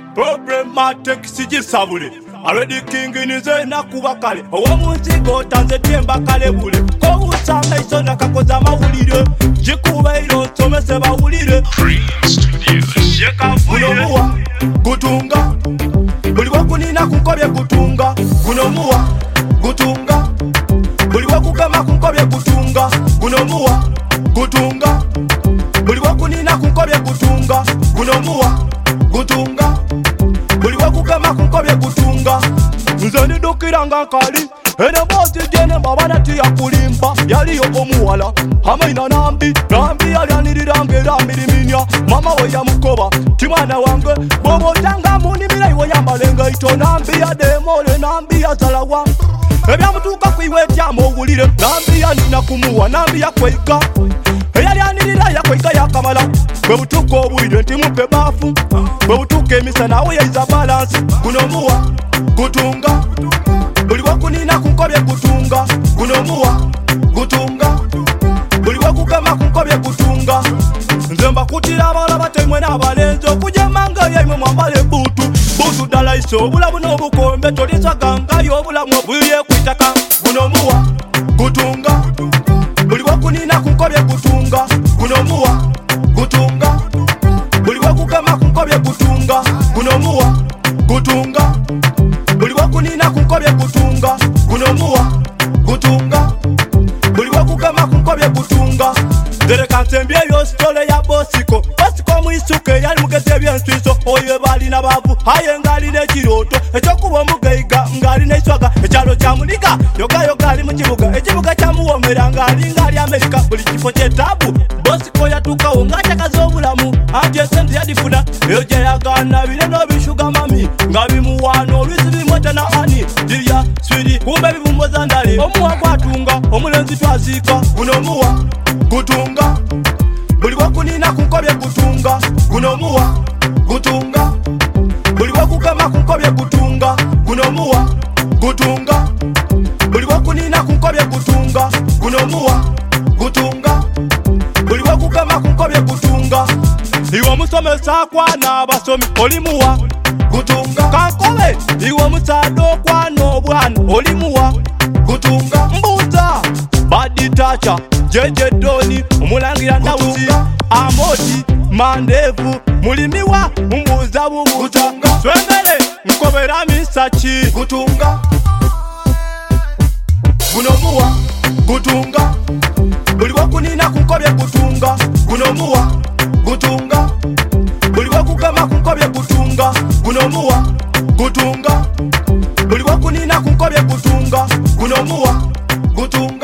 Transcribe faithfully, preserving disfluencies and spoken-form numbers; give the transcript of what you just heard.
problematic sigisabule already king nize nakuba kale owomunsigo otanze temba kale bule ko usanga isonda kakoza amawulire gikubaire osomese bawulire kunomuwa gutunga buli wakunina kunkobye gutunga kunomuwa gutunga buli wakugama kunkobye gutunga kunomuwa gutunga buli wakunina kunkobye gutunga kunomuwa gutunga buli wakugama kunkobye gutunga nze ndidukiranga nkali ene bozi jene babana tiyakulimba yaliyo omuwala amaina nambi nambi yalyanirirange era miriminya mama we yamukoba ti mwana wange bwobotanga munimira iwe yambalenga ito nambi yademole nambi yazalawa ebyamutuuka kwiwe etyama owulire nambi yanina kumuwa nambi yakweiga eyalyanirira yakweiga yakamala bwe butuuka obwire nti mupe baafu bwe butuuka emisana awo yaiza balansi gunomuwa gutunga buli wakunina kunkobye gutunga gunomuwa gutunga buli wakugama kunkobye gutunga nze mbakutira abala batemwe n'abalenzi okujemanga yaimwe mwambale butu butu ddala iso obulamu n'obukombe toliswagangayo obulamu obwirye kwitaka gunomuwa gutunga buli wakunina kunkobye gutunga gunomuwa gutunga buli wakugama kunkobye gutunga gunomuwa gutunga buli wakunina kunkobye gutunga gunomuwa gutunga buli wakugama kunkobye gutunga dereka nsembyeyo sitole ya bosiko bosiko mwisuke yali mugeze ebyenswiso oyo balina bavu aye ng'alina ekirooto ekyokuba omugaiga ng'alina eswaga ekyalo kya muniga yogayoga ali mu kibuga ekibuga kyamuwomera ng'ali ng'ali amerika buli kifo kyetaabu bosiko yatuukawo ng'akyakaza obulamu anti esente yadifuna eyo gye yagaana bire n'obishuga mami nga bimuwaana olwisi bimweta na ani dirya swiri kumbe bibumboza ndali omuwa gwatunga omulenzi twaziika guno omuwa gutunga buli wakunina kunkobye gutunga gunomuwa gutunga buli wakugama kunkobye gutunga gunomuwa gutunga buli wakunina kunkobye gutunga gunomuwa gutunga buli wakugama kunkobye gutunga iwe musomesa akwana abasomi olimuwa gutunga kankobe iwe musaada okwana obwana olimuwa gutunga mbuuza baditacha jeje doni umulangira ndawuzi amoti mandevu mulimiwa mumbuza bubutunga swengele nkobera misachi gutunga gunomuwa gutunga buli wakunina kunkobye gutunga gunomuwa gutunga buli wakugama kunkobye gutunga gunomuwa gutunga buli wakunina kunkobye gutunga gunomuwa gutunga